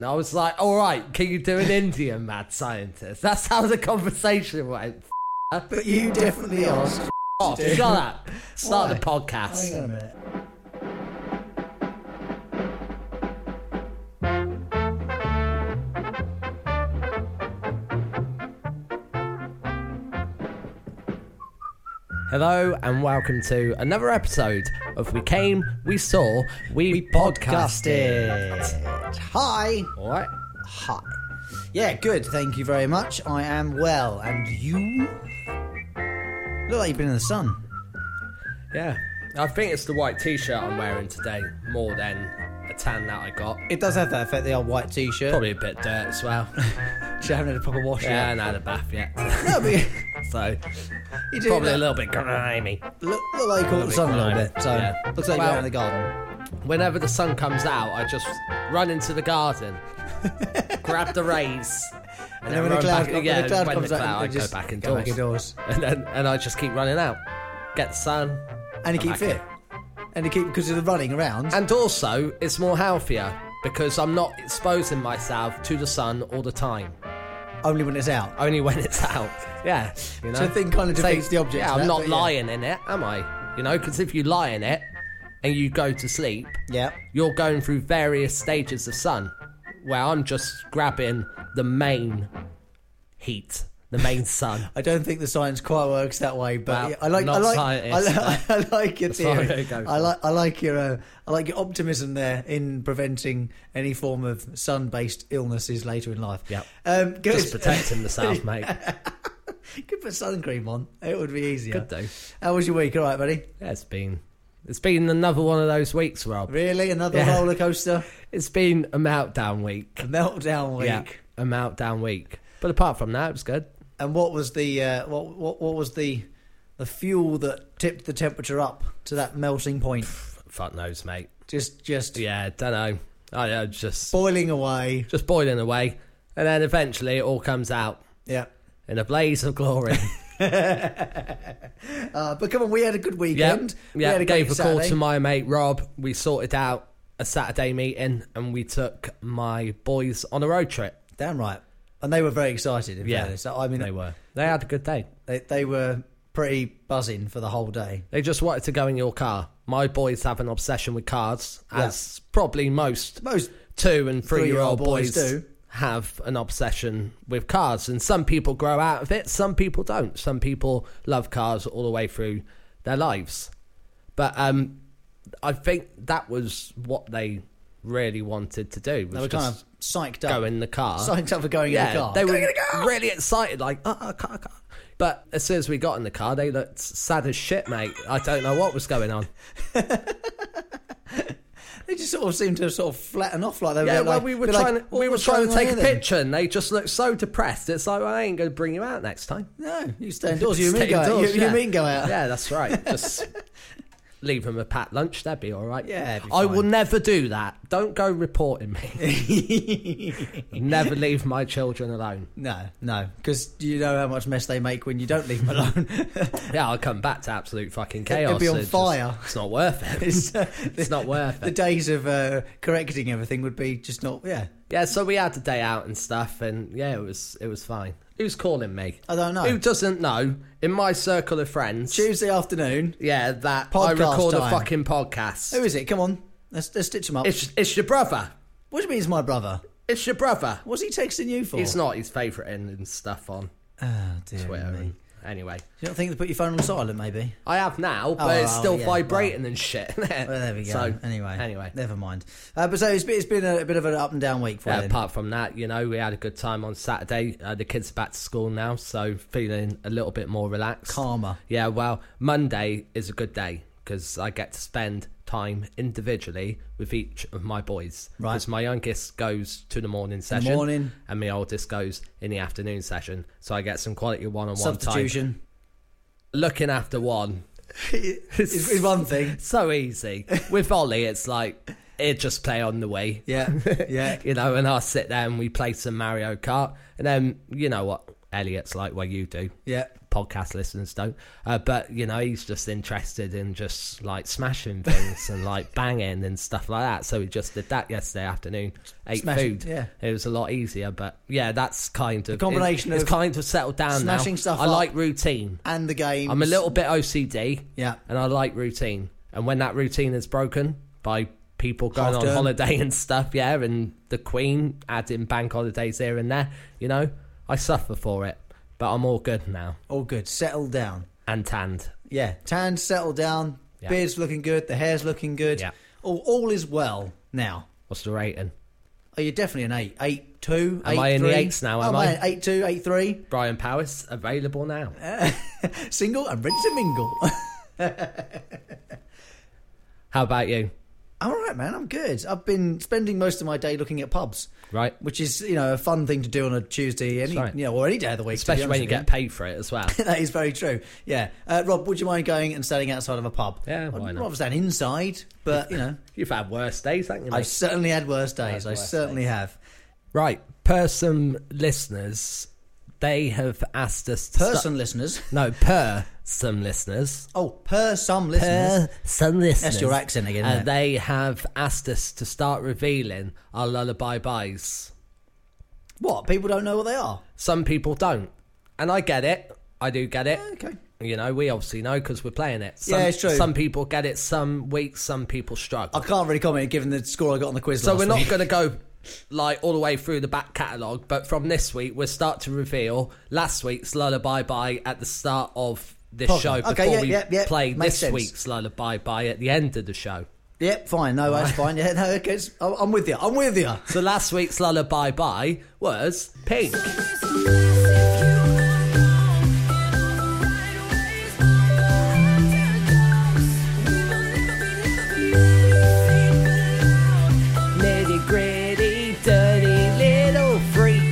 And I was like, all right, can you do an Indian mad scientist? That's how the conversation went. But you definitely asked. Oh, shut up. Start Why? the podcast. Hang on a minute. Hello and welcome to another episode of We Came, We Saw, We Podcasted. Hi. All right. Hi. Yeah, good. Thank you very much. I am well. And you? Look like you've been in the sun. Yeah. I think it's the white t-shirt I'm wearing today more than a tan that I got. It does have that effect, the old white t-shirt. Probably a bit dirt as well. You haven't had a proper wash Yeah, I yet. haven't had a bath yet. No, but So, you do probably look, a little bit grimy. look like you caught the sun a little bit. So, Yeah. looks like you're Well- out in the garden. Whenever the sun comes out, I just run into the garden, grab the rays, And then when the cloud, back, yeah, when the cloud when comes the out, cloud, I you go just back go indoors. back indoors. And I just keep running out, get the sun, And you keep back fit. in. And you keep, because of the running around. And also, it's more healthier because I'm not exposing myself to the sun all the time, Only when it's out. only when it's out. Yeah, you know. So the thing kind of defeats the object. Yeah, of I'm that, not but yeah. lying in it, am I? You know, because if you lie in it and you go to sleep, Yeah. you're going through various stages of sun, where I'm just grabbing the main heat, the main sun. I don't think the science quite works that way, but Well, yeah, I like not scientist, I like your that's why theory. I go for I like your optimism there in preventing any form of sun-based illnesses later in life. Yep. Good. Just protecting myself, mate. Could put sun cream on. It would be easier. Could do. How was your week? All right, buddy. Yeah, it's been another one of those weeks, Rob. Really, another Yeah. roller coaster, It's been a meltdown week. a meltdown week. Yeah, a meltdown week. But apart from that, it was good. And what was the what was the fuel that tipped the temperature up to that melting point? Fuck knows, mate. Just Yeah, don't know. I just boiling away. boiling away, and then eventually it all comes out Yeah. in a blaze of glory. But come on, we had a good weekend. We Yeah, had a gave great a call Saturday. to my mate Rob. We sorted out a Saturday meeting and we took my boys on a road trip. Damn right. And they were very excited. In Yeah, fairness. I mean, They were. They had a good day. they were pretty buzzing for the whole day. They just wanted to go in your car. My boys have an obsession with cars, as probably most Most 2 and 3-year-old boys boys do. have an obsession with cars. And some people grow out of it, some people don't. Some people love cars all the way through their lives. But I think that was what they really wanted to do. Was They were kind just of psyched up. go in the car. Psyched up for going in the car. They Go were in the car! really excited, like, car. But as soon as we got in the car, they looked sad as shit, mate. I don't know what was going on. They just sort of seemed to sort of flatten off like they Yeah, were. well, like, we were be like, trying to "What was take going on a here then?" picture, and they just looked so depressed. It's like, well, I ain't going to bring you out next time. No, you stay indoors. You and me Stay go out. indoors, You yeah. and me can go out. Yeah, that's right. Just leave them a packed lunch. That'd be all right. Yeah, it'd be I fine. will never do that. Don't go reporting me. Never leave my children alone. No, because you know how much mess they make when you don't leave them alone. Yeah, I'll come back to absolute fucking chaos. It'll be on It's fire. It's not worth it. It's not worth The it. days of correcting everything would be just not. Yeah, Yeah, so we had the day out and stuff, and yeah, it was fine. Who's calling me? I don't know. Who doesn't know? In my circle of friends, Tuesday afternoon. yeah, that I Podcast record time. a fucking podcast. Who is it? Come on, let's stitch him up. It's your brother. What do you mean, it's my brother? It's your brother. What's he texting you for? It's not his favourite and stuff on Oh dear Twitter. me. And, anyway, You don't think to put your phone on silent, maybe? I have now, but it's still yeah, vibrating and shit. Well, there we go. So, anyway, never mind. But so it's been a bit of an up and down week for yeah, you. then. apart from that, you know, we had a good time on Saturday. The kids are back to school now, so feeling a little bit more relaxed. Calmer. Yeah, well, Monday is a good day because I get to spend time individually with each of my boys. Right. Because my youngest goes to the morning session. morning. And my oldest goes in the afternoon session. So I get some quality one-on-one time. Substitution Looking after one. is one thing. So easy. With Ollie, it's like, it just play on the Wii. Yeah, yeah. You know, and I'll sit there and we play some Mario Kart. And then, you know what Elliot's like, well, you do. Yeah. podcast listeners don't. But, you know, he's just interested in just, like, smashing things and, like, banging and stuff like that. So we just did that yesterday afternoon. Ate food. Yeah. It was a lot easier. But, yeah, that's kind of... The combination it's of kind of settled down now. smashing stuff I up like routine. And the games. I'm a little bit OCD. Yeah. And I like routine. And when that routine is broken by people going on Half-term. holiday and stuff, yeah, and the Queen adding bank holidays here and there, you know, I suffer for it. But I'm all good now. All good. Settled down. And tanned. Yeah. Tanned, settled down. Yeah. Beard's looking good. The hair's looking good. Yeah. All is well now. What's the rating? Oh, you're definitely an 8. 8-2, 8-3. Am I in the 8s now, am I? 8-2, 8-3. Brian Powers, available now. Single and ready to mingle. How about you? I'm all right, man. I'm good. I've been spending most of my day looking at pubs, Right? which is, you know, a fun thing to do on a Tuesday, right. or any day of the week. Especially when you get paid for it as well. That is very true. Yeah. Rob, would you mind going and standing outside of a pub? Yeah, why I'd not? rather stand inside, but, you know, You've had worse days, haven't you, mate? I've certainly had worse days. I worse certainly have. Right. Per some listeners, they have asked us to per some listeners. Oh, per some listeners. Per some listeners. That's your accent again, isn't it? They have asked us to start revealing our lullaby buys. What? People don't know what they are? Some people don't. And I get it. I do get it. Okay. You know, we obviously know because we're playing it. Yeah, it's true. Some people get it some weeks, some people struggle. I can't really comment given the score I got on the quiz So last we're not week. going to go like all the way through the back catalogue, but from this week we'll start to reveal last week's lullaby by at the start of this show before we play Makes this sense. week's lullaby by at the end of the show. Yep, fine. No, that's fine. Yeah, no, okay. I'm with you. I'm with you. So last week's lullaby by was Pink. Nitty gritty, dirty little freak.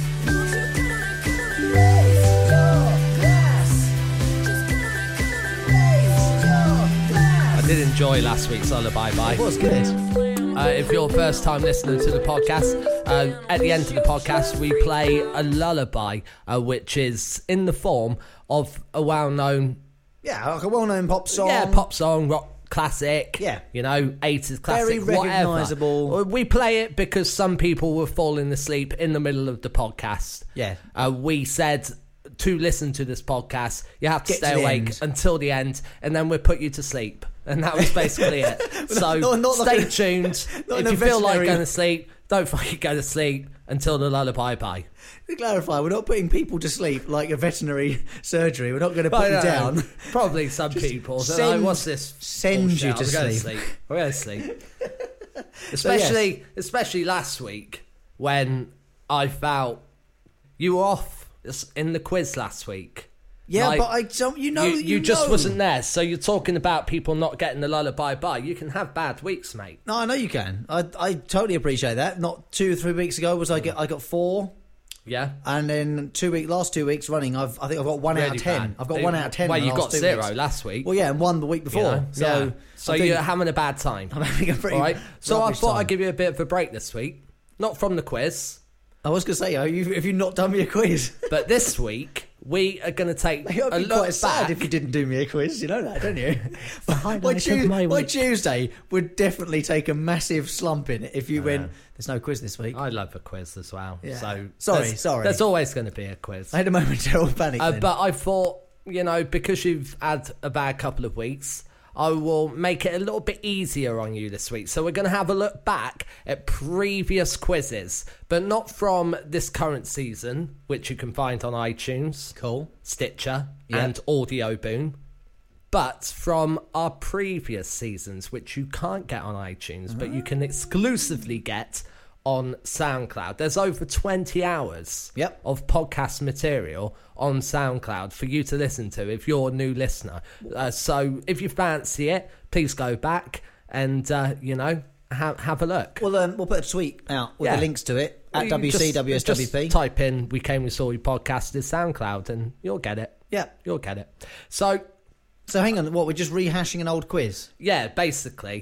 I did enjoy last week's lullaby by. It was good. If you're first time listening to the podcast, at the end of the podcast we play a lullaby, which is in the form of a well-known, Yeah, like a well-known pop song. pop song, rock classic. Yeah. You know, 80s classic, Very whatever. recognisable. We play it because some people were falling asleep in the middle of the podcast. Yeah. We said to listen to this podcast, you have to Get stay to the awake end. until the end, and then we'll put you to sleep. And that was basically it. So not stay like tuned. not If in a you feel like veterinary- going to sleep, don't fucking go to sleep until the lullaby by. To clarify, we're not putting people to sleep like a veterinary surgery. We're not going to put you down. Probably some people. They're send- like, what's this? send bullshit? you to I'm going sleep. We're going to sleep. yes. Especially last week when I felt you were off in the quiz last week. Yeah, Like, but I don't. You just wasn't there, so you're talking about people not getting the lullaby by. You can have bad weeks, mate. No, I know you can. I totally appreciate that. Not 2 or 3 weeks ago I got 4, Yeah. and then last 2 weeks running, I think I've got 1 out of 10. bad. I've got 1 out of 10. Well, in the you last got 2 0 weeks. last week. Well, yeah, and 1 the week before. you know? So, Yeah. So I think you're having a bad time. I'm having a pretty All right. So I rubbish thought time. I'd give you a bit of a break this week. Not from the quiz, I was going to say, have you not done me a quiz? but this week we are going to take I'd a be look quite sad back. if you didn't do me a quiz. You know that, don't you? highlight of my My week. Tuesday would definitely take a massive slump in it if you went, there's no quiz this week. I love a quiz as well. Yeah. So Sorry. There's always going to be a quiz. I had a momentary panic then. But I thought, you know, because you've had a bad couple of weeks, I will make it a little bit easier on you this week. So we're going to have a look back at previous quizzes, but not from this current season, which you can find on iTunes, Cool. Stitcher, Yeah. and Audio Boom, but from our previous seasons, which you can't get on iTunes, but you can exclusively get on SoundCloud. There's over 20 hours Yep. of podcast material on SoundCloud for you to listen to if you're a new listener. So if you fancy it, please go back and, you know, have a look. We'll put a tweet out with Yeah. the links to it at You can WCWSWP. just type in We Came We Saw You podcast is SoundCloud and you'll get it. Yeah. You'll get it. So, So hang on, what? We're just rehashing an old quiz. yeah, basically,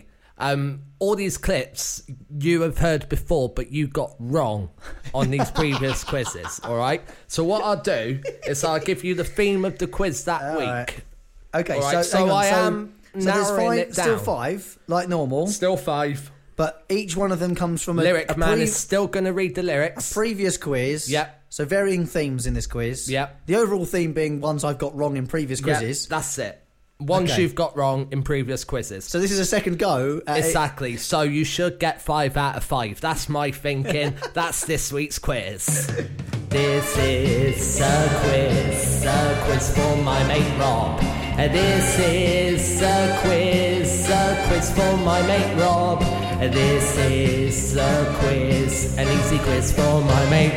all these clips you have heard before, but you got wrong on these previous quizzes, all right? So what I'll do is I'll give you the theme of the quiz that week. Right. Okay, All right, so hang on, I so- am so there's narrowing five, it down. still 5, like normal, Still 5. but each one of them comes from Lyric man is still going to read the lyrics. previous quiz. Yep. So varying themes in this quiz. Yep. The overall theme being ones I've got wrong in previous Yeah, quizzes. that's it. Ones Okay. you've got wrong in previous quizzes. So this is a second go at it. Exactly. So you should get 5 out of 5. That's my thinking. That's this week's quiz. This is a quiz for my mate Rob. This is a quiz for my mate Rob. This is a quiz, an easy quiz for my mate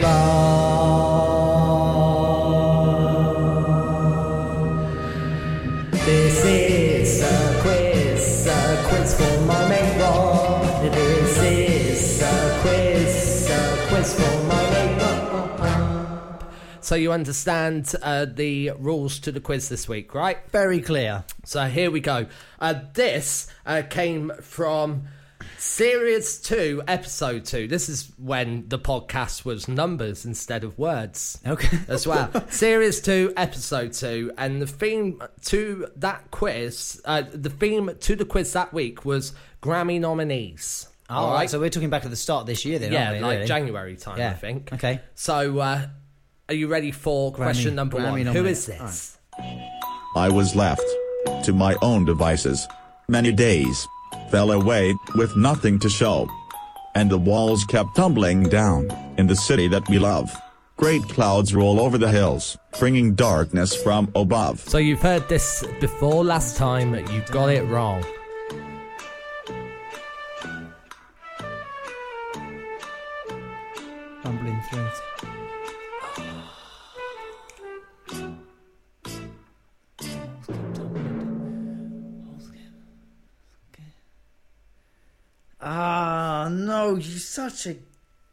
Rob. This is a quiz for my mate Rob. This is a quiz for my mate Rob. So you understand the rules to the quiz this week, right? Very clear. So here we go. This came from Series 2, Episode 2. This is when the podcast was numbers instead of words. Okay. As well. Series 2, Episode 2. And the theme to that quiz, the theme to the quiz that week was Grammy nominees. All right. So we're talking back at the start of this year then, Yeah, aren't we, like really? January time, Yeah. I think. Okay. So, are you ready for question number Grammy 1? Who nominee. is this? I was left to my own devices. Many days fell away with nothing to show. And the walls kept tumbling down in the city that we love. Great clouds roll over the hills, bringing darkness from above. So you've heard this before last time, you got it wrong. Rumbling through it. Ah, no, you're such a...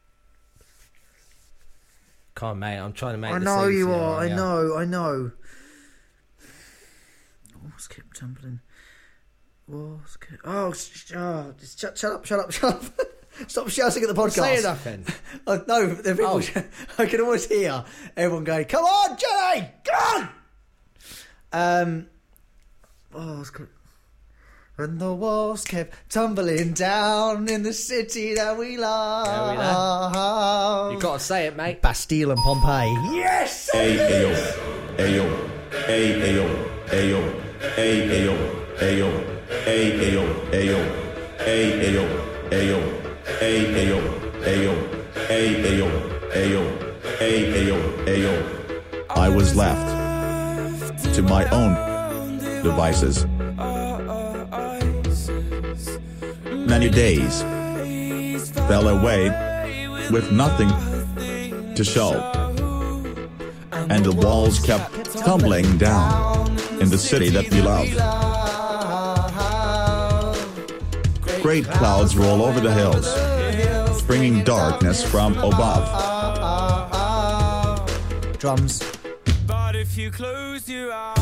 Come on, mate, I'm trying to make I this know you easier are, on I know. Walls kept tumbling. Walls kept... Oh, just shut up. Stop shouting at the podcast. Say nothing. Oh, no, the people, I can almost hear everyone going, "Come on, Johnny, come on!" And the walls kept tumbling down in the city that we love. You got to say it, mate. Bastille and Pompeii. Yes. Ayo, ayo, ayo, ayo, ayo, ayo, ayo, ayo, ayo, ayo, ayo, ayo, ayo, ayo. I was left to my own devices. Many days fell away with nothing to show. And the walls kept tumbling down in the city that we love. Great clouds roll over the hills, bringing darkness from above. Drums. But if you close your eyes,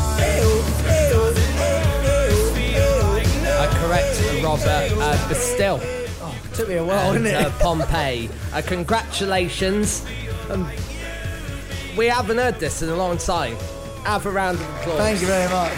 Correct, Robert. Bastille Took me a while, and didn't it? Pompeii. Congratulations. We haven't heard this in a long time. Have a round of applause. Thank you very much.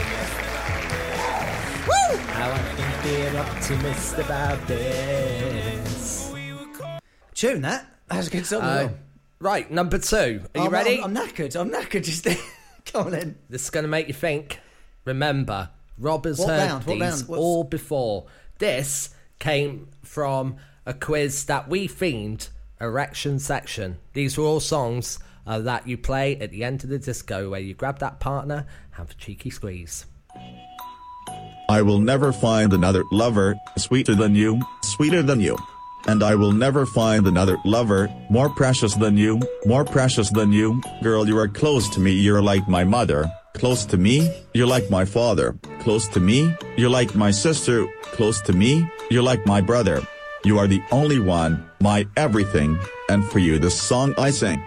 How I can feel optimist about this. Tune that. That's a good song. as well. Right, number 2. Are you I'm- ready? I'm knackered. Just come on then. This is going to make you think. Remember, Rob has What heard round? What these round? What's- all before. This came from a quiz that we themed Erection Section. These were all songs that you play at the end of the disco where you grab that partner, have a cheeky squeeze. I will never find another lover sweeter than you, sweeter than you. And I will never find another lover more precious than you, more precious than you. Girl, you are close to me, you're like my mother. Close to me, you're like my father. Close to me, you're like my sister. Close to me, you're like my brother. You are the only one, my everything, and for you this song I sing.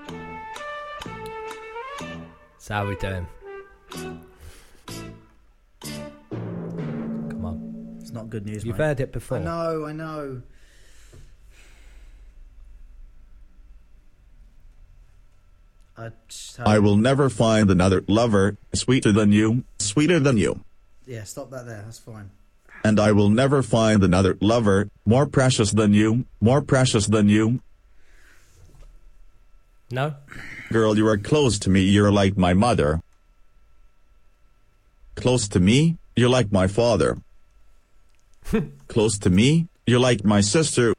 So how we doing? Come on. It's not good news, You've mate. heard it before. I know. I will never find another lover sweeter than you, sweeter than you. Yeah, stop that there. That's fine. And I will never find another lover more precious than you, more precious than you. No? Girl, you are close to me, you're like my mother. Close to me, you're like my father. Close to me, you're like my sister.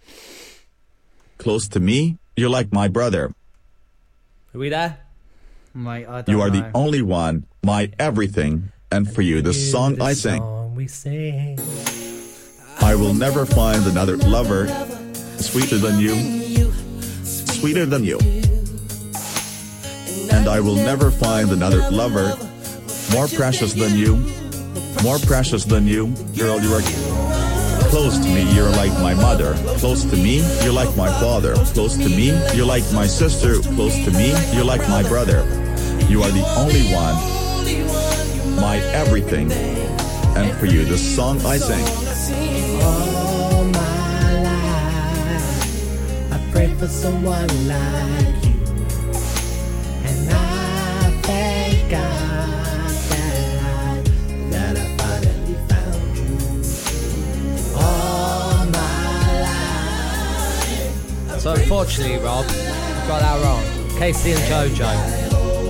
Close to me, you're like my brother. Are we there? Mate, I don't You are know. the only one, my everything, and for you the song I sing. We sing. I will never find another lover sweeter than you, sweeter than you. And I will never find another lover more precious than you, more precious than you. Girl, you are close to me, you're like my mother. Close to me, you're like my father. Close to me, you're like my sister. Close to me, you're like my brother. You are the only one, my everything, and for you the song I sing. All my life, I pray for someone like you, and I thank God that I finally found you. All my life. So unfortunately, Rob, I got that wrong. Casey and JoJo,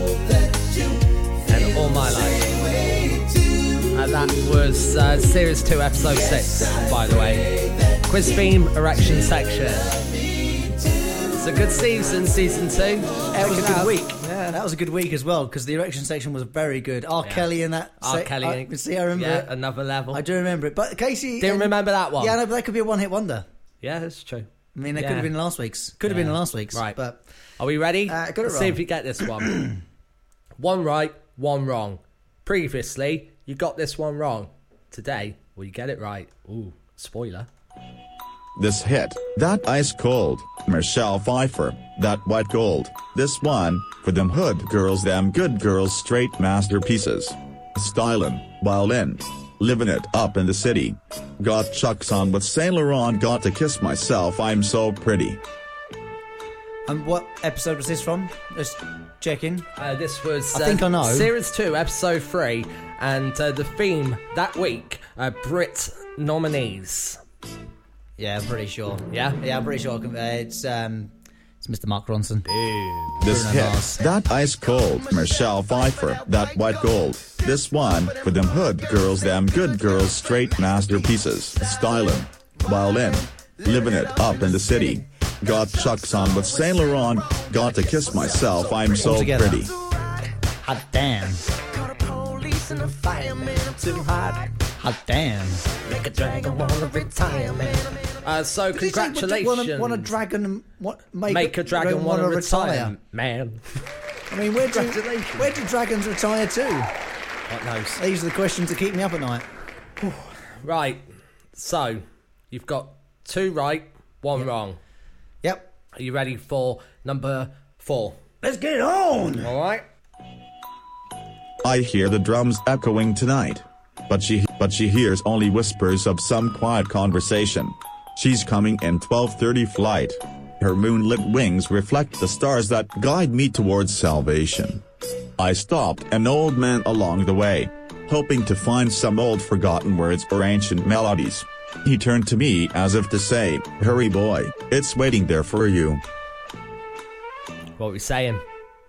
and All My Life. And that was Series 2, Episode 6, by the way. Quiz theme, erection section. It's a good season, Season 2. That was a good week. Yeah, that was a good week as well, because the erection section was very good. R. Kelly in that. R. Kelly. See, I remember it. Another level. I do remember it. But Casey... Didn't remember that one. Yeah, no, but that could be a one-hit wonder. Yeah, that's true. I mean, that Yeah. could have been last week's. Could have been last week's. Right. But Are we ready? Got it Let's see wrong. if you get this one. One right, one wrong. Previously, you got this one wrong. Today, will you get it right? Ooh, spoiler. This hit, that ice cold, Michelle Pfeiffer, that white gold. This one, for them hood girls, them good girls, straight masterpieces. Stylin', while in, living it up in the city. Got Chucks on with Saint Laurent, got to kiss myself, I'm so pretty. And what episode was this from? Let's check in. This was I think I know. Series 2, Episode 3, and the theme that week, Brit nominees. Yeah, I'm pretty sure. Yeah? Yeah, I'm pretty sure. It's Mr. Mark Ronson. This Bruno hit, Mars. that ice cold, Michelle Pfeiffer, that white gold. This one, for them hood girls, them good girls, straight masterpieces. Stylin', while in, living it up in the city. Got Chucks on with Saint Laurent, got to kiss myself, I'm so Altogether. pretty. Hot damn. Hot damn. So congratulations. Want a dragon? What Make a dragon want to retire, man. I mean, where do Congratulations. dragons retire to? What knows? These are the questions that keep me up at night. Right, so you've got 2 right, 1 wrong. Yep. Are you ready for number 4? Let's get it on. All right. I hear the drums echoing tonight. But she hears only whispers of some quiet conversation. She's coming in 12:30 flight. Her moonlit wings reflect the stars that guide me towards salvation. I stopped an old man along the way, hoping to find some old forgotten words or ancient melodies. He turned to me as if to say, "Hurry boy, it's waiting there for you." What are we saying?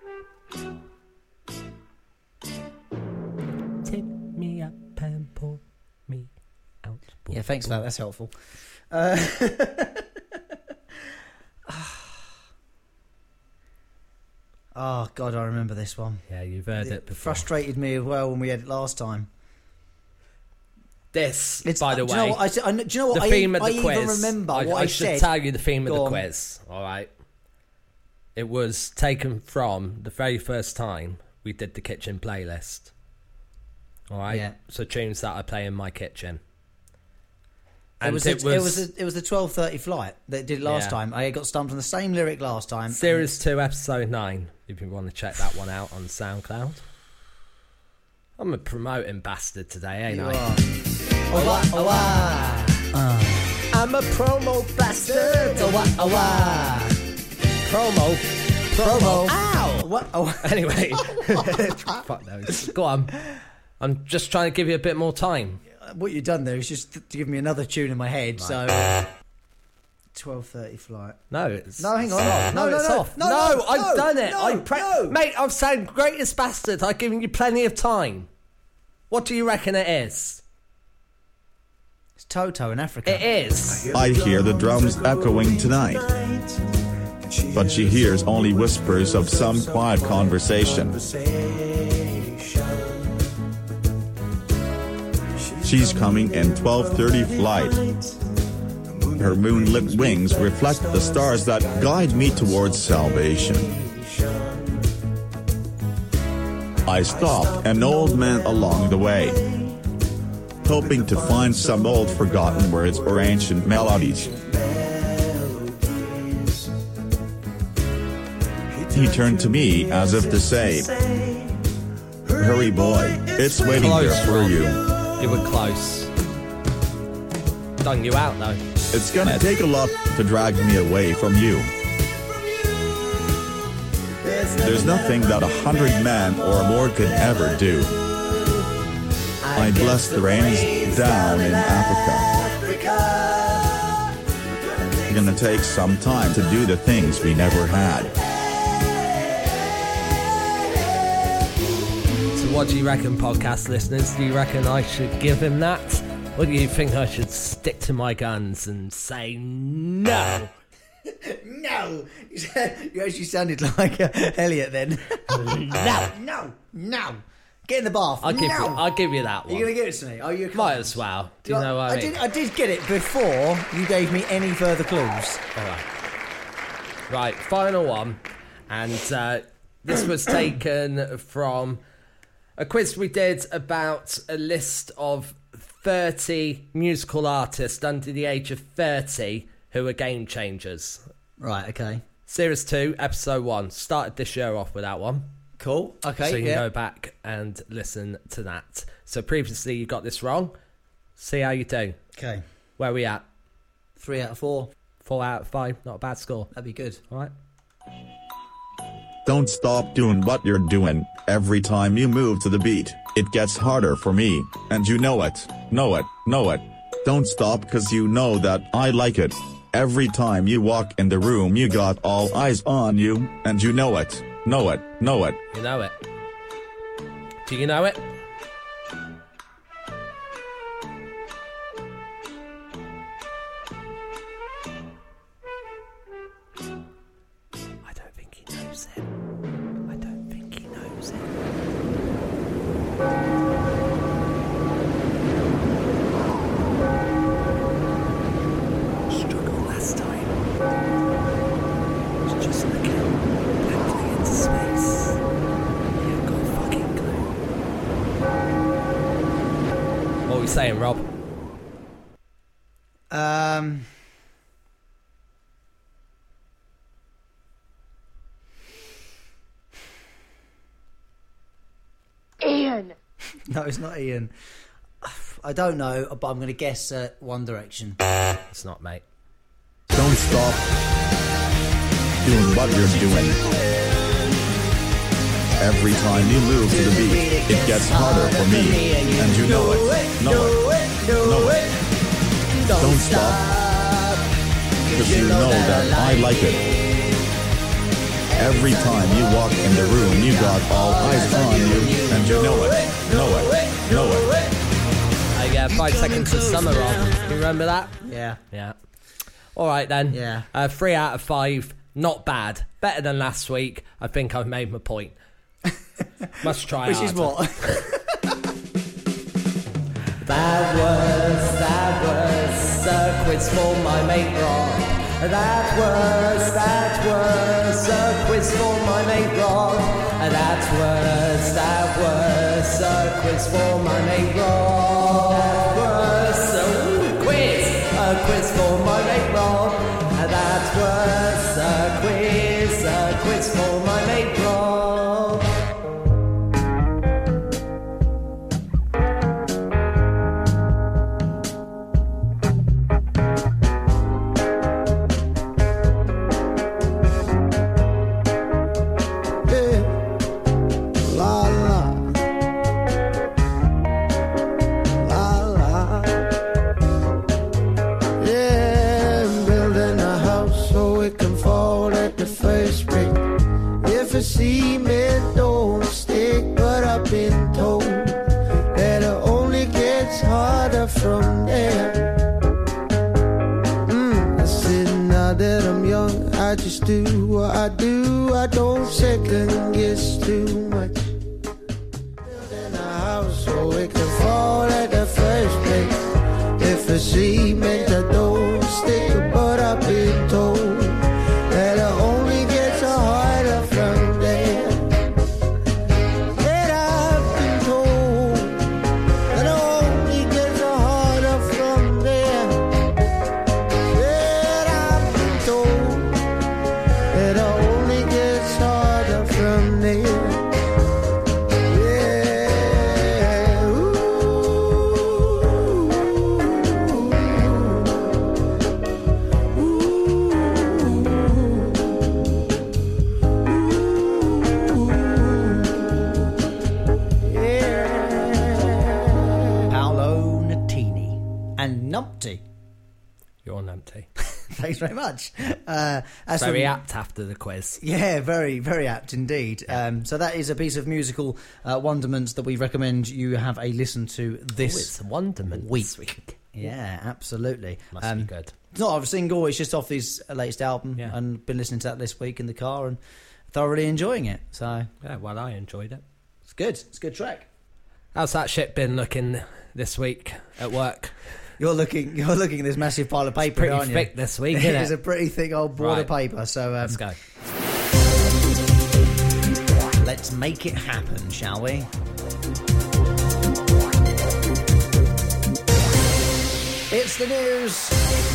Tip me up and pull me out. Yeah, thanks for that. That's helpful. Oh God, I remember this one. Yeah, you've heard it It before. frustrated me as well when we had it last time. This, It's, by the do way, you know what do you know what the I, theme of I the quiz. even remember what I should said. tell you the theme of Go the on. quiz. All right. It was taken from the very first time we did the kitchen playlist. All right. Yeah. So tunes that I play in my kitchen. It And was the 12:30 flight that it did last Yeah. time. I got stumped on the same lyric last time. Series 2, Episode 9, if you want to check that one out on SoundCloud. I'm a promoting bastard today, ain't You I? are. Oh, what, oh, what. I'm a promo bastard. Oh, what, oh, what. Promo. Ow! What, oh, Anyway. Fuck those. Go on. I'm just trying to give you a bit more time. what you've done there is just to give me another tune in my head, so... 12:30 flight. No, it's... No, hang on. It's off. No, it's no, off. no, No, no, I've done it. no. Mate, I've said greatest bastard. I've given you plenty of time. What do you reckon it is? It's Toto in Africa. It is. I hear the drums echoing tonight, but she hears only whispers of some quiet conversation. She's coming in 12:30 flight. Her moonlit wings reflect the stars that guide me towards salvation. I stopped an old man along the way, hoping to find some old forgotten words or ancient melodies. He turned to me as if to say, "Hurry boy, it's waiting there for you." You were close. Done you out though. It's gonna take a lot to drag me away from you. There's nothing that 100 men or more could ever do. I bless the rains down in Africa. It's gonna take some time to do the things we never had. So what do you reckon, podcast listeners? Do you reckon I should give him that? Or do you think I should stick to my guns and say no? No! You actually sounded like Elliot then. No! Get in the bath. I'll give you that one. Are you going to give it to me? Are you? Might as well. Do you know what I mean? I did get it before you gave me any further clues. All right. Right, final one. And this was taken from a quiz we did about a list of 30 musical artists under the age of 30 who are game changers. Right, okay. Series 2, Episode 1. Started this year off with that one. Cool. Okay, So you can go back and listen to that. So previously you got this wrong. See how you do. Okay. Where are we at? 3 out of 4. 4 out of 5. Not a bad score. That'd be good. All right. Don't stop doing what you're doing. Every time you move to the beat, it gets harder for me, and you know it. Know it. Don't stop, cause you know that I like it. Every time you walk in the room, you got all eyes on you, and you know it. Know it. You know it. Do you know it? I don't think he knows it. Struggled last time. It's just looking blankly into space. You ain't got a fucking clue. What are we saying, Rob? Ian. No, it's not Ian. I don't know, but I'm going to guess One Direction. It's not, mate. Don't stop doing what you're doing. Every time you move to the beat, it gets harder for me, and you know it. Know it. Don't stop, cause you know that I like it. Every time you walk in the room, you got all eyes on you, and you know it. I get 5 seconds of summer, Rob. You remember that? Yeah. Yeah. All right, then. Yeah. 3 out of 5. Not bad. Better than last week. I think I've made my point. Must try Which is harder. what? That was a quiz for my mate Rob. That was a quiz for my mate Rob. That was a quiz for my mate Rob. That was a quiz for my mate Rob. That was a quiz for my mate Rob. first break. If a cement don't stick, but I've been told that it only gets harder from there. I said now that I'm young, I just do what I do. I don't second guess too much. Building a house so it can fall at the first place. If a cement don't stick, but I've been told that it only gets harder from there. That I've been told that it only gets harder from there. That I've been told that it only gets harder from there. Yeah, ooh. Paolo Nutini and Numpty. You're numpty. Thanks very much. That's Very from- apt after the quiz. Yeah, very, very apt indeed. So that is a piece of musical wonderment that we recommend you have a listen to Oh, this it's a wonderment week. this week. Yeah, absolutely. Must be good. It's not a single, it's just off his latest album, Yeah. and been listening to that this week in the car and thoroughly enjoying it. So Yeah, well, I enjoyed it. it's good. It's a good track. How's that shit been looking this week at work? You're looking at this massive pile of paper, Pretty aren't you? thick this week, It isn't is it? a pretty thick old board of Right. paper. So Let's go. let's make it happen, shall we? It's the news.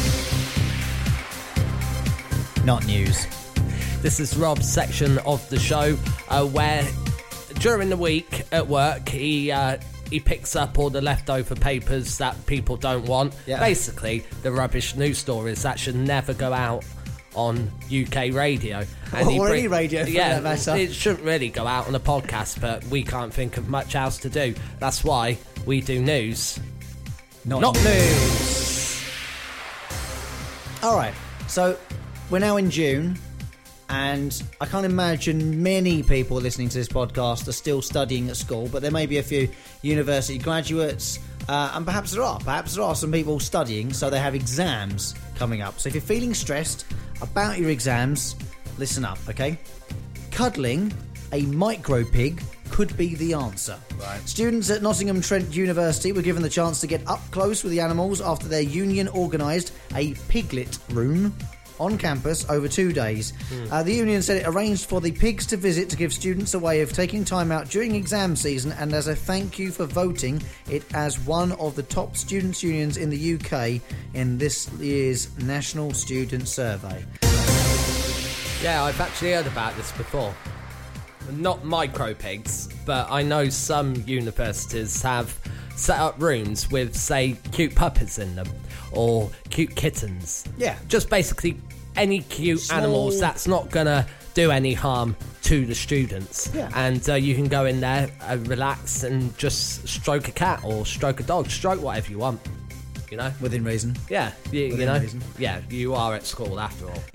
Not news. This is Rob's section of the show where during the week at work he picks up all the leftover papers that people don't want. Yeah. Basically, the rubbish news stories that should never go out on UK radio. Or any radio, for yeah, that matter. it shouldn't really go out on a podcast, but we can't think of much else to do. That's why we do news. Not news. All right. So we're now in June, and I can't imagine many people listening to this podcast are still studying at school, but there may be a few university graduates, and perhaps there are some people studying, so they have exams coming up. So if you're feeling stressed about your exams, listen up, okay? Cuddling a micro pig could be the answer. Right. Students at Nottingham Trent University were given the chance to get up close with the animals after their union organised a piglet room on campus over 2 days. The union said it arranged for the pigs to visit to give students a way of taking time out during exam season, and as a thank you for voting it as one of the top students' unions in the UK in this year's National Student Survey. Yeah, I've actually heard about this before. Not micro pigs, but I know some universities have set up rooms with, say, cute puppies in them or cute kittens. Yeah. Just basically any cute Small- animals that's not going to do any harm to the students. Yeah. And you can go in there, relax and just stroke a cat or stroke a dog, stroke whatever you want, you know? Within reason. Yeah, you Within know? reason. Yeah, you are at school after all.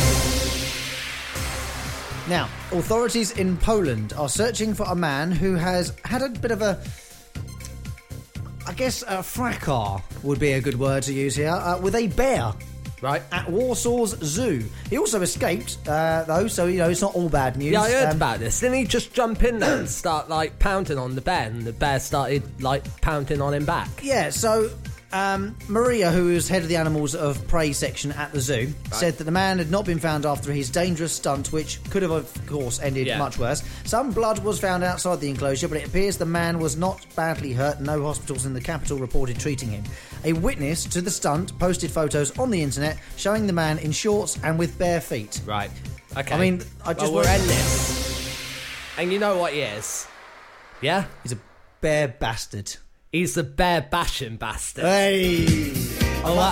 Now, authorities in Poland are searching for a man who has had a bit of a, I guess, a fracas would be a good word to use here, with a bear Right? at Warsaw's zoo. He also escaped, though, so, you know, it's not all bad news. Yeah, I heard about this. Didn't he just jump in there and start, like, pounding on the bear, and the bear started, like, pounding on him back? Yeah, so Maria, who was head of the animals of prey section at the zoo, said that the man had not been found after his dangerous stunt, which could have, of course, ended Yeah. much worse. Some blood was found outside the enclosure, but it appears the man was not badly hurt. No hospitals in the capital reported treating him. A witness to the stunt posted photos on the internet showing the man in shorts and with bare feet. Right. Okay. I mean, I just we're want- in this. And you know what he is? Yeah? He's a bare bastard. He's the bear bashing bastard. Hey! Oh,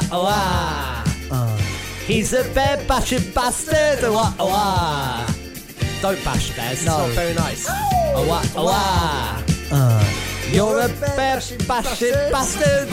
He's a bear bashing bastard. Don't bash bears. It's No. not very nice. You're a bear bashing bastard.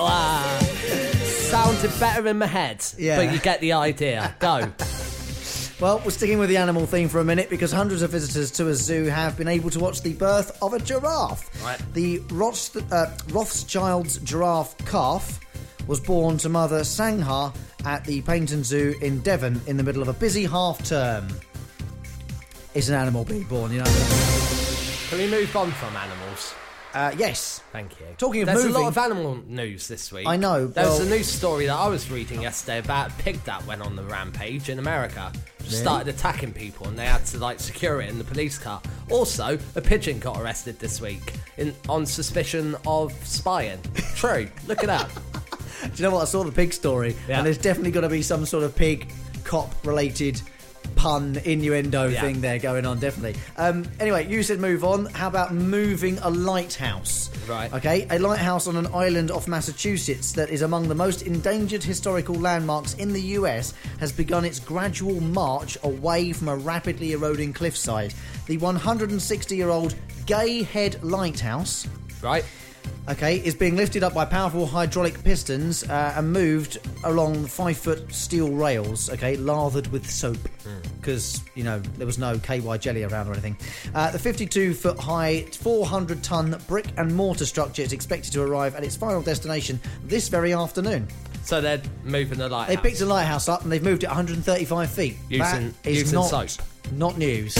Sounded better in my head. Yeah. But you get the idea. Go. Well, we're sticking with the animal theme for a minute because hundreds of visitors to a zoo have been able to watch the birth of a giraffe. Right. The Rothschild's giraffe calf was born to mother Sangha at the Paignton Zoo in Devon in the middle of a busy half-term. It's an animal being born, you know what I mean? Can we move on from animals? Yes. Thank you. Talking of There's moving- a lot of animal news this week. I know, There was well- a news story that I was reading yesterday about a pig that went on the rampage in America. Just started attacking people and they had to secure it in the police car. Also, a pigeon got arrested this week on suspicion of spying. True. Look it up. Do you know what? I saw the pig story, Yeah. and there's definitely got to be some sort of pig cop-related pun innuendo thing there going on, definitely. Anyway, you said move on. How about moving a lighthouse? Right. Okay, a lighthouse on an island off Massachusetts that is among the most endangered historical landmarks in the US has begun its gradual march away from a rapidly eroding cliffside. The 160-year-old Gay Head Lighthouse, Right? okay, is being lifted up by powerful hydraulic pistons and moved along 5-foot steel rails, okay, lathered with soap, because, you know, there was no KY jelly around or anything. The 52-foot high, 400-ton brick and mortar structure is expected to arrive at its final destination this very afternoon. So they're moving the lighthouse. They picked a lighthouse up and they've moved it 135 feet. Using not, soap. Not news.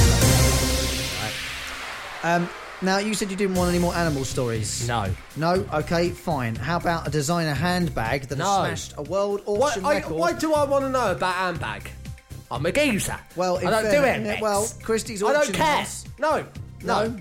Now, you said you didn't want any more animal stories. No. No? Okay, fine. How about a designer handbag that has No. smashed a world auction record? Why do I want to know about handbag? I'm a geezer. Well, I don't do it. yeah, well, Christie's I auction don't care. house. No. No.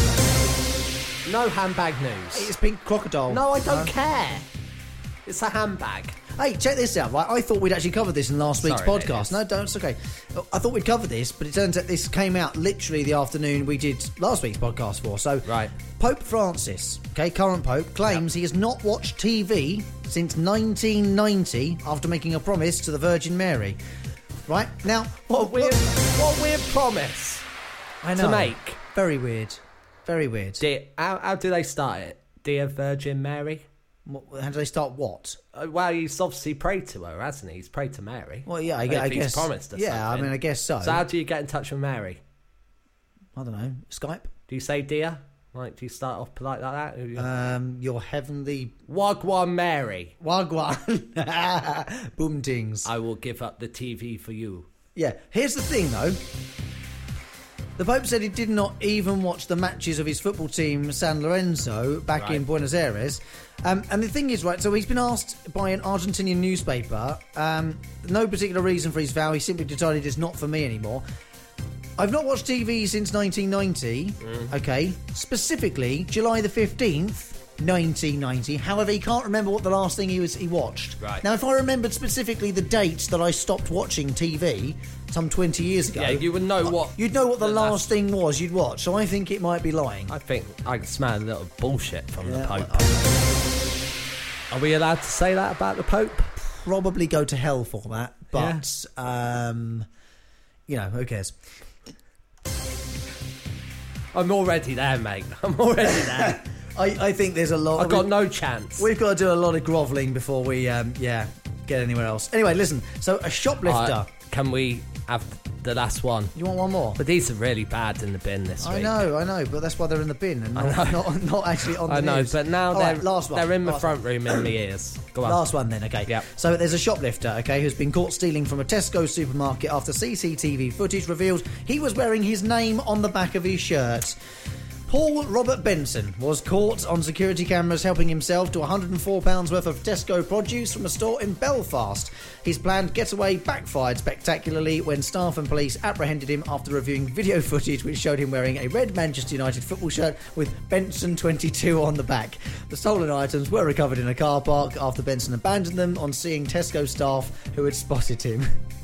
No handbag news. It's pink crocodile. No, I don't care. It's a handbag. Hey, check this out, right? I thought we'd actually covered this in last week's Sorry, podcast. ladies. No, don't. It's okay. I thought we'd cover this, but it turns out this came out literally the afternoon we did last week's podcast for. So, Right. Pope Francis, okay, current Pope, claims he has not watched TV since 1990 after making a promise to the Virgin Mary. Right? Now, What weird promise I know. to make. Very weird. Very weird. How do they start it? Dear Virgin Mary? How do they start what? Well, he's obviously prayed to her, hasn't he? He's prayed to Mary. Well, yeah, I If guess. he's promised her yeah, something. I mean, I guess so. So how do you get in touch with Mary? I don't know. Skype? Do you say dear? Like, do you start off polite like that? Your heavenly Wagwan Mary. wagwan. Boom tings. I will give up the TV for you. Yeah, here's the thing though. The Pope said he did not even watch the matches of his football team, San Lorenzo, back in Right. Buenos Aires. And the thing is, right, so he's been asked by an Argentinian newspaper, no particular reason for his vow, he simply decided it's not for me anymore. I've not watched TV since 1990, okay, specifically July the 15th, 1990. However, he can't remember what the last thing he watched. Right. Now, if I remembered specifically the dates that I stopped watching TV some 20 years ago, Yeah, you would know what... you'd know what the last- last thing was you'd watch. So I think it might be lying. I think I can smell a little bullshit from the Yeah, Pope. Are we allowed to say that about the Pope? Probably go to hell for that, but you know, who cares? I'm already there, mate. I'm already there. I think there's a lot. I've got no chance. We've got to do a lot of grovelling before we get anywhere else. Anyway, listen. So a shoplifter. Can we have the last one? You want one more? But these are really bad in the bin this week. I know, but that's why they're in the bin and not actually on the I know, news. but now All right, last one. they're in the Last front room in the ears. Go on. Last one then, okay. Yep. So there's a shoplifter, okay, who's been caught stealing from a Tesco supermarket after CCTV footage revealed he was wearing his name on the back of his shirt. Paul Robert Benson was caught on security cameras helping himself to £104 worth of Tesco produce from a store in Belfast. His planned getaway backfired spectacularly when staff and police apprehended him after reviewing video footage which showed him wearing a red Manchester United football shirt with Benson 22 on the back. The stolen items were recovered in a car park after Benson abandoned them on seeing Tesco staff who had spotted him.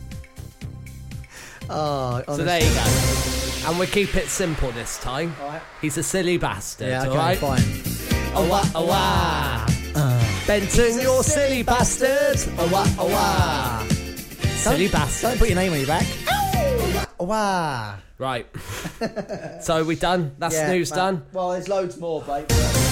So there you go. And we keep it simple this time. All right. He's a silly bastard, Yeah, okay, alright? fine. Awa, Benson, you're a silly bastard. Awa. Silly bastard. Don't put your name on your back. Awa. Right. So we done? That's news done? Well, there's loads more, babe.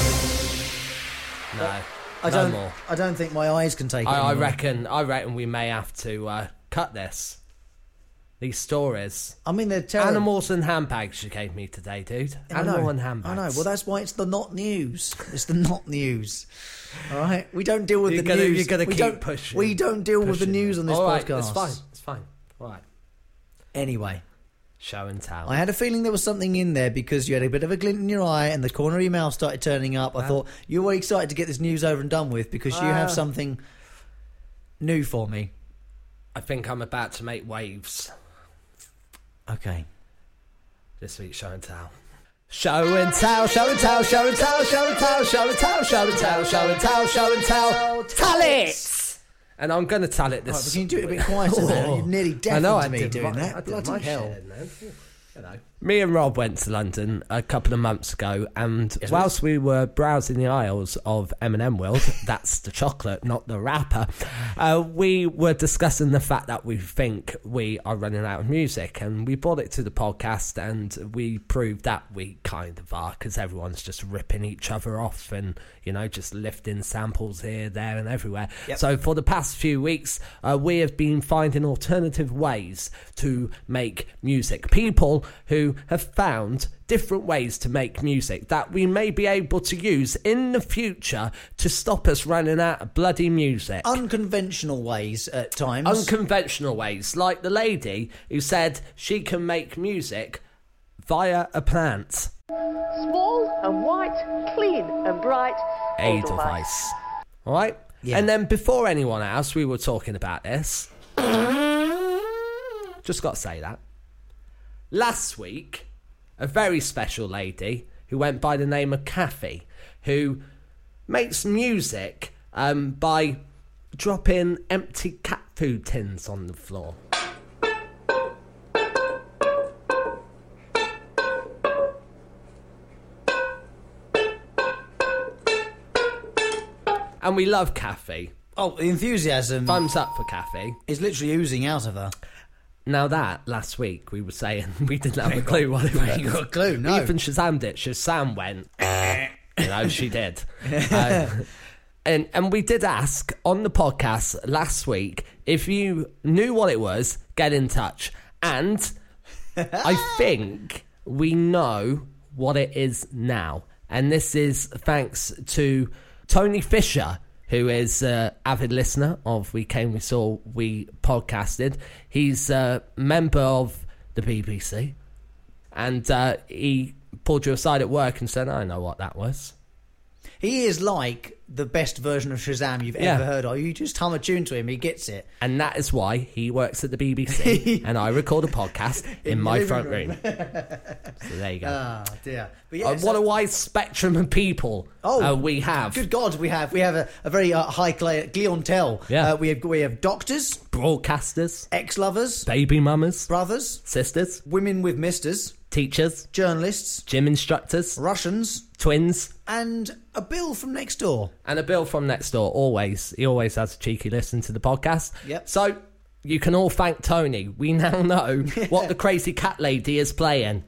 No. I no don't. more. I don't think my eyes can take it. I anymore. reckon we may have to cut this. these stories. I mean, they're terrible. Animals and handbags she gave me today, dude. Animal and handbags. I know. Well, that's why it's the not news. It's the not news. All right? We don't deal with the news. You're going to keep pushing. We don't deal with the news on this All right, podcast. It's fine. All right. Anyway. Show and tell. I had a feeling there was something in there because you had a bit of a glint in your eye and the corner of your mouth started turning up. I thought, you were excited to get this news over and done with because you have something new for me. I think I'm about to make waves. Okay. This week's show and tell. Show and tell, show and tell, show and tell, show and tell, show and tell, show and tell, show and tell, show and tell. Tell it! And I'm going to tell it this. Right, but can you do it a bit quieter now? You're nearly deafened me doing that. I did Bloody my hell. shit, man. You know. Me and Rob went to London a couple of months ago, and whilst we were browsing the aisles of M&M World, that's the chocolate, not the wrapper, we were discussing the fact that we think we are running out of music, and we brought it to the podcast, and we proved that we kind of are, because everyone's just ripping each other off and, you know, just lifting samples here, there, and everywhere. Yep. So for the past few weeks, we have been finding alternative ways to make music. People who have found different ways to make music that we may be able to use in the future to stop us running out of bloody music. Unconventional ways at times. Unconventional ways, like the lady who said she can make music via a plant. Small and white, clean and bright. Edelweiss. All right? Yeah. And then before anyone else, we were talking about this. Just got to say that. Last week, a very special lady who went by the name of Kathy, who makes music by dropping empty cat food tins on the floor. And we love Kathy. Oh, the enthusiasm Thumbs up for Kathy. is literally oozing out of her. Now that, last week, we were saying we didn't have a clue what it was. You got a clue, no. Even Shazammed it. Shazam went. You know, she did. And we did ask on the podcast last week, if you knew what it was, get in touch. And I think we know what it is now. And this is thanks to Tony Fisher, who is an avid listener of We Came, We Saw, We Podcasted. He's a member of the BBC. And he pulled you aside at work and said, I know what that was. He is like the best version of Shazam you've ever heard of. You just hum a tune to him, he gets it. And that is why he works at the BBC and I record a podcast in my front room. So there you go. Oh, dear. But yeah, What a wide spectrum of people we have. Good God, we have a very high clientele. Yeah. We have doctors, Broadcasters, ex-lovers, baby mamas, brothers, sisters, women with misters, teachers, journalists, gym instructors, Russians, twins, and a Bill from next door. and a Bill from next door. He always has a cheeky listen to the podcast. Yep. So you can all thank Tony. We now know what the crazy cat lady is playing.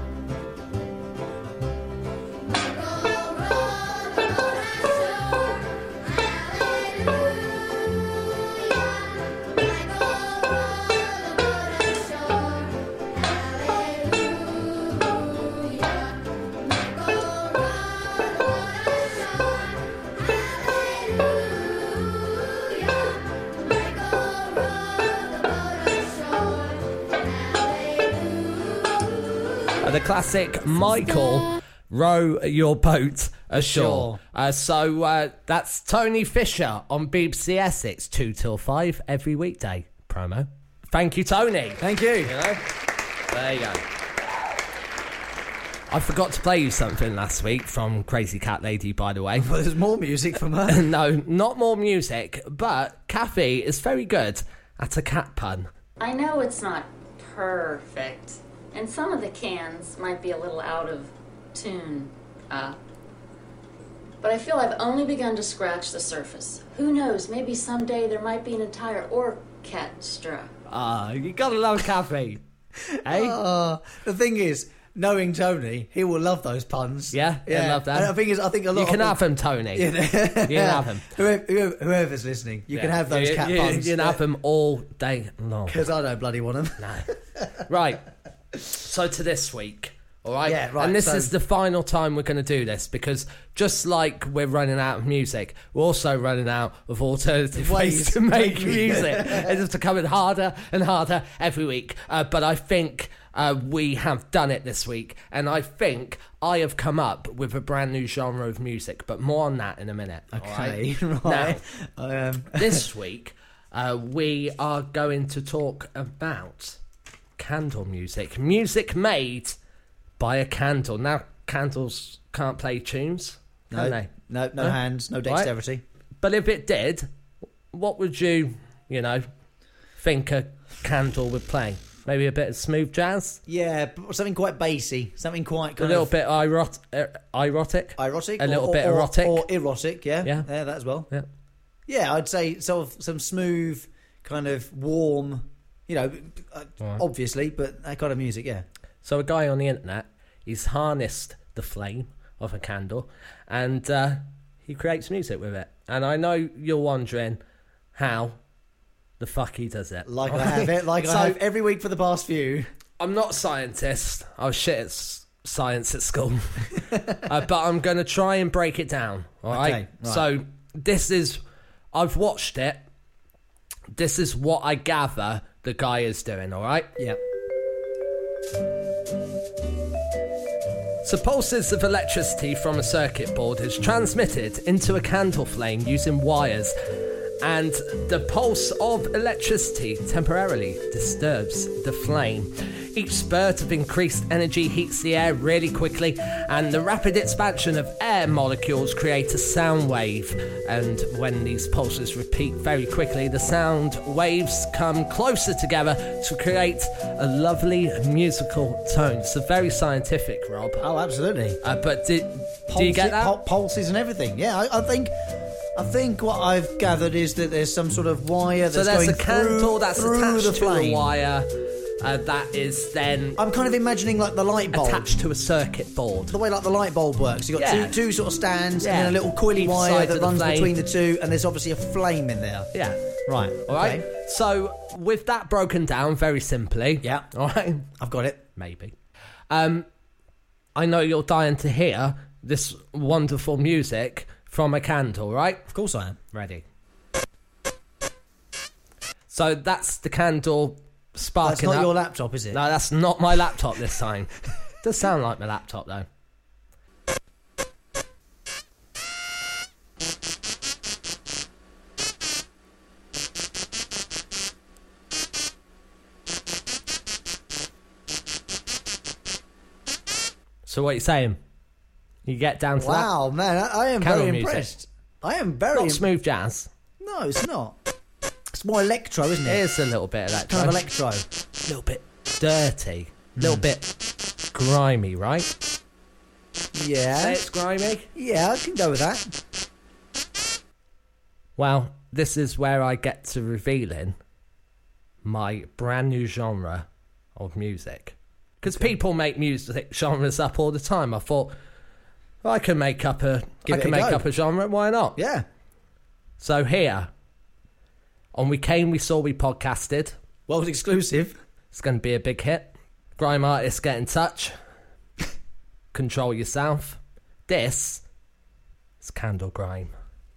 The classic Michael, row your boat ashore. So that's Tony Fisher on BBC Essex, 2 till 5 every weekday. Promo. Thank you, Tony. Thank you. You know? There you go. I forgot to play you something last week from Crazy Cat Lady, by the way. Well, there's more music from her. No, not more music, but Kathy is very good at a cat pun. I know it's not perfect, and some of the cans might be a little out of tune, but I feel I've only begun to scratch the surface. Who knows, maybe someday there might be an entire orchestra. You gotta love Kathy. Hey? The thing is, knowing Tony, he will love those puns. Yeah, he'll love that. And I think a lot You can of have him, Tony. You can have him. Whoever's listening, you can have those cat puns. You can have them all day long. Because I don't bloody want them. No. Right. So to this week. All right? Yeah, right. And this is the final time we're going to do this because just like we're running out of music, we're also running out of alternative ways to make music. It's just becoming harder and harder every week. But I think we have done it this week. And I think I have come up with a brand new genre of music. But more on that in a minute. Okay, all right? Now, this week, we are going to talk about candle music. Music made by a candle. Now, candles can't play tunes, can they? No hands, no dexterity. Right? But if it did, what would you think a candle would play? Maybe a bit of smooth jazz? Yeah, something quite bassy, something quite a little bit erotic? Erotic? A little bit erotic? Or erotic, yeah. Yeah, that as well. Yeah. Yeah, I'd say sort of some smooth, kind of warm, obviously, but that kind of music, yeah. So a guy on the internet, he's harnessed the flame of a candle and he creates music with it. And I know you're wondering how the fuck he does it. Like I have it, I have every week for the past few. I'm not a scientist. I was shit at science at school. But I'm going to try and break it down. All right? Okay, right. So I've watched it. This is what I gather the guy is doing, all right? Yeah. So pulses of electricity from a circuit board is transmitted into a candle flame using wires, and the pulse of electricity temporarily disturbs the flame. Each spurt of increased energy heats the air really quickly, and the rapid expansion of air molecules create a sound wave. And when these pulses repeat very quickly, the sound waves come closer together to create a lovely musical tone. So very scientific, Rob. Oh, absolutely. But do you get that? Pulses and everything. Yeah, I think what I've gathered is that there's some sort of wire that's going through. So there's a candle that's attached the flame. To the wire. That is then... I'm kind of imagining like the light bulb. Attached to a circuit board. The way like the light bulb works. You've got two sort of stands and then a little coily Each wire side that of the runs flame. between the two, and there's obviously a flame in there. Yeah. Right. All right. Okay. So with that broken down very simply... Yeah. All right. I've got it. Maybe. I know you're dying to hear this wonderful music from a candle, right? Of course I am. Ready. So that's the candle... sparking That's not up. your laptop, is it? No, that's not my laptop this time. Does sound like my laptop though. So what are you saying? You get down to that? Wow, man, I am Candle very music. impressed. I am very... Not smooth jazz. No, it's not. It's more electro, isn't It it? is a little bit electro. Kind of electro. A little bit dirty. A little bit grimy, right? Say Yeah. it's grimy? Yeah, I can go with that. Well, this is where I get to revealing my brand new genre of music. Because people make music genres up all the time. I thought, well, I can make up a genre. Why not? Yeah. So here, on We Came, We Saw, We Podcasted. World exclusive. It's going to be a big hit. Grime artists, get in touch. Control yourself. This is Candle Grime.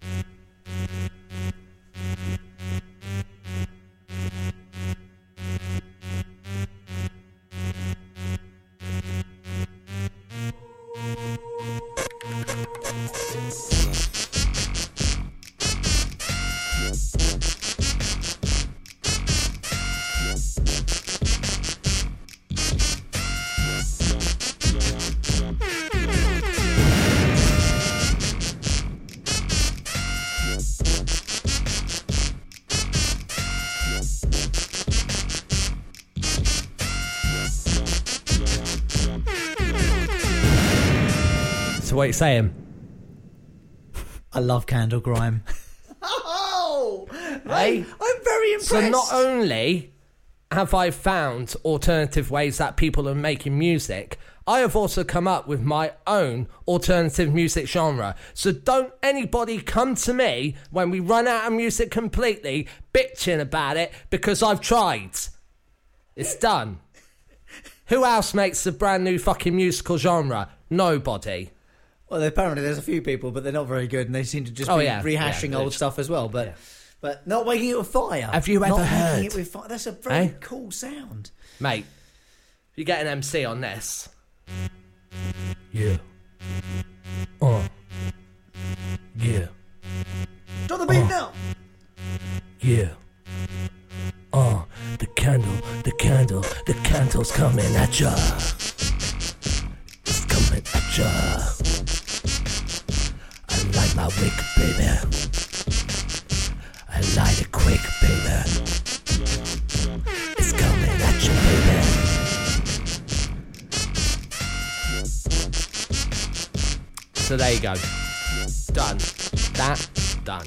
So what are you saying? I love Candle Grime. Oh! Hey? I'm very impressed. So not only have I found alternative ways that people are making music, I have also come up with my own alternative music genre. So don't anybody come to me when we run out of music completely bitching about it because I've tried. It's done. Who else makes a brand new fucking musical genre? Nobody. Well, apparently there's a few people, but they're not very good, and they seem to just be rehashing old stuff as well. But not making it with fire. Have you ever heard? Making it with fire. That's a very cool sound. Mate, if you get an MC on this. Yeah. Yeah. Drop the beat now. Yeah. The candle's coming at ya. It's coming at ya. I light my wick, baby. I light it quick, baby. It's coming at ya, baby. So there you go. Done. That, done.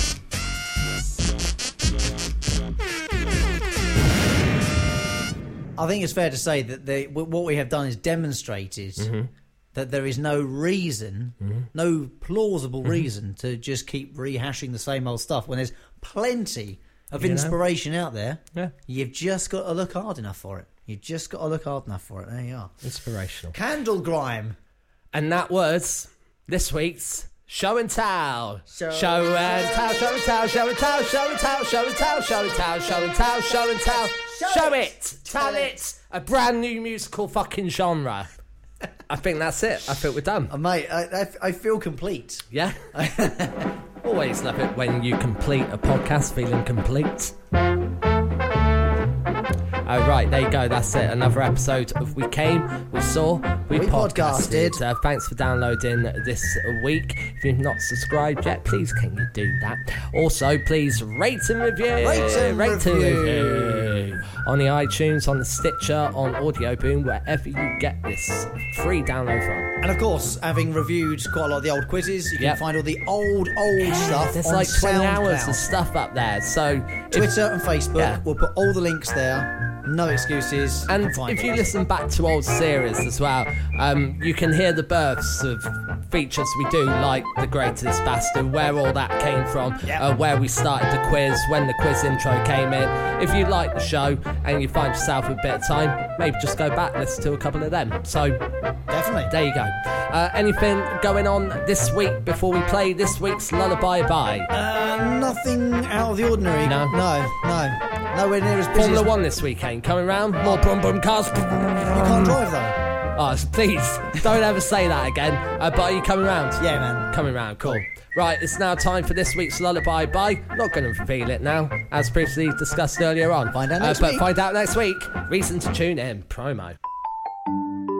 I think it's fair to say that what we have done is demonstrated that there is no reason, no plausible reason to just keep rehashing the same old stuff when there's plenty of inspiration out there. Yeah. You've just got to look hard enough for it. You've just got to look hard enough for it. There you are. Inspirational. Candle grime. And that was this week's Show and Tell. Show and Tell, Show and Tell, Show and Tell, Show and Tell, Show and Tell, Show and Tell, Show and Tell, Show and Tell. Show it, tell it. A brand new musical fucking genre. I think that's it. I think we're done. Mate, I feel complete. Yeah? Always love it when you complete a podcast feeling complete. Oh, right, there you go. That's it. Another episode of We Came, We Saw, We Podcasted. Thanks for downloading this week. If you've not subscribed yet, please can you do that? Also, please rate and review. Rate and review. On the iTunes, on the Stitcher, on Audio Boom, wherever you get this free download from. And of course, having reviewed quite a lot of the old quizzes, you can find all the old stuff. There's on like 20 hours SoundCloud. of stuff up there. So Twitter and Facebook, we'll put all the links there. No excuses. And if you listen back to old series as well, you can hear the births of features we do, like The Greatest Bastard, where all that came from, where we started the quiz, when the quiz intro came in. If you like the show and you find yourself a bit of time, maybe just go back and listen to a couple of them. So definitely, there you go. Anything going on this week before we play this week's Lullaby Bye? Nothing out of the ordinary. No. Nowhere near as busy. Formula One this weekend coming round. More brum brum cars. You can't drive though. Oh, please don't ever say that again. But are you coming round? Yeah, man. Coming round. Cool. Right, it's now time for this week's Lullaby Bye. Not going to reveal it now, as previously discussed earlier on. Find out next week. But find out next week. Reason to tune in. Promo.